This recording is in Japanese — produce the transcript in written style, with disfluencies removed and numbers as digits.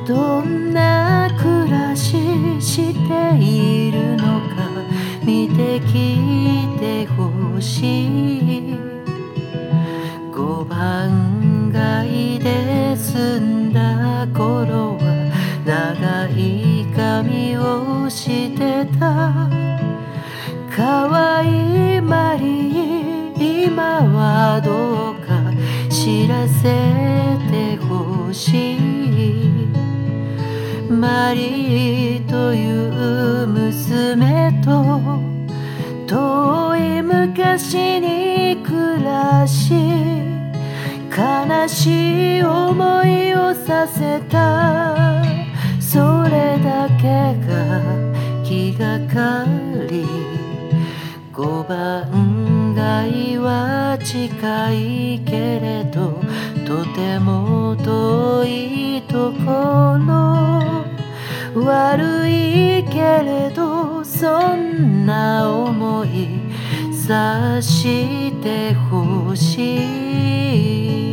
どんな暮らししているのか見てきてほしい。5番街で住んだ頃は長い髪をしてた。可愛いマリー、今はどうか知らせてほしい。マリーという娘と遠い昔に暮らし、悲しい思いをさせた。それだけが気がかり。5番街は近いけれどとても遠いところ。悪いけれどそんな思いさしてほしい。